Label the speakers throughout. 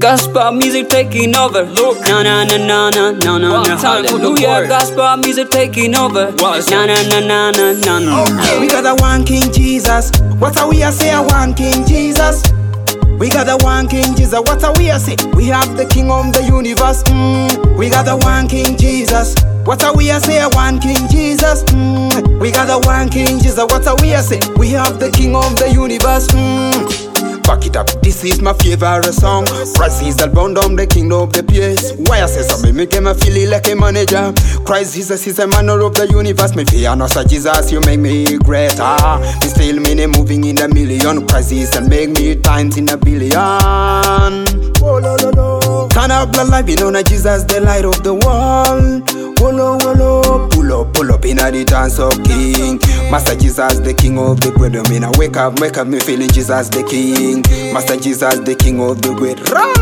Speaker 1: Gospel music taking over. Look, na na na na na na na na. Hallelujah, gospel music taking over. Na na na na na na na.
Speaker 2: We got the one King Jesus. What are we a say? One King Jesus. We got the one King Jesus. What are we a say? We have the King of the universe. We got the one King Jesus. What are we a say? One King Jesus. We got the one King Jesus. What are we a say? We have the King of the universe. Back it up, this is my favorite song. Christ is the bound on the kingdom of the place. Why I say something, make him feel like a manager. Christ Jesus is a man of the universe. Me fear no sir Jesus, you make me greater. Me still meaning moving in a million. Christ is and make me times in a billion. Oh, lo, lo, lo. Turn up the light, you know that Jesus the light of the world. Wolo, wolo. Pull up in the dance of King. Master Jesus the King of the great. I mean I wake up, me feeling Jesus the King. Master Jesus the King of the great.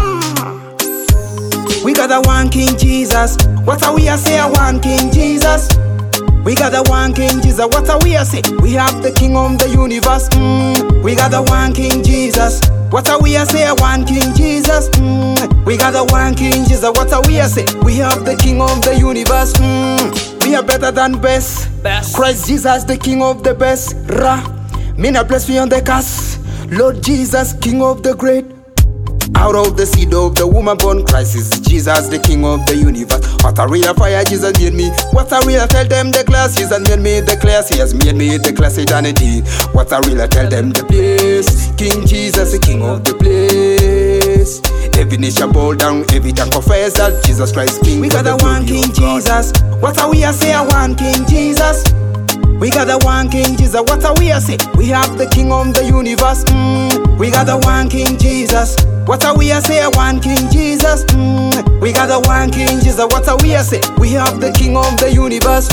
Speaker 2: We got the one King Jesus. What are we a say? One King Jesus. We got the one King Jesus. What are we a say? We have the King of the universe. We got the one King Jesus. What are we a say? One King Jesus. We got the one King Jesus. What are we a say? We have the King of the universe. We are better than best. Christ Jesus the King of the best. Me na bless me on the cast. Lord Jesus, King of the great. Out of the seed of the woman born Christ is Jesus, the King of the universe. What a real fire Jesus made me. What a real tell them the class. Jesus made me the class. He has made me the class eternity. What a real tell them the place. King Jesus, the King of the place. Every knee shall bow down, every tongue confess that Jesus Christ King. We got the one King Jesus. What are we a say? One King Jesus. We got the one King Jesus. What are we a say? We have the King of the universe. We got the one King Jesus. What are we a say? One King Jesus. We got the one King Jesus. What are we a say? We have the King of the universe.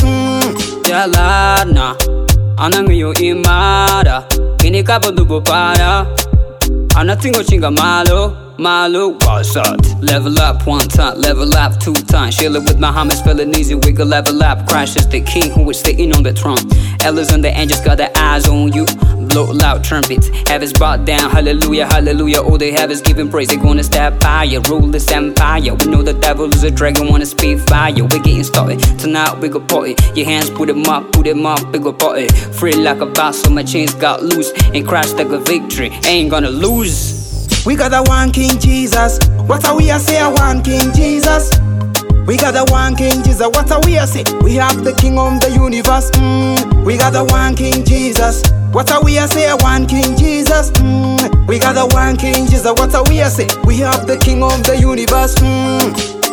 Speaker 1: Jalana, anangiyo imara, kinikabo dubo para, anatingo chinga malo, what's up? Level up one time, level up two times. Chillin' with my homies, feeling easy, we can level up. Christ is the King who is sitting on the throne. Elders and the angels got their eyes on you. Blow loud trumpets, heavens brought down. Hallelujah, hallelujah. All they have is giving praise. They gonna step higher, rule this empire. We know the devil is a dragon, wanna speed fire. We're getting started, tonight we go party. Your hands put them up, we go party. Free like a boss, so my chains got loose. And Christ like a victory, ain't gonna lose.
Speaker 2: We got the one King Jesus. What are we a say? One King Jesus. We got the one King Jesus. What are we a say? We have the King of the universe. We got the one King Jesus. What are we a say? One King Jesus. We got the one King Jesus. What are we a say? We have the King of the universe.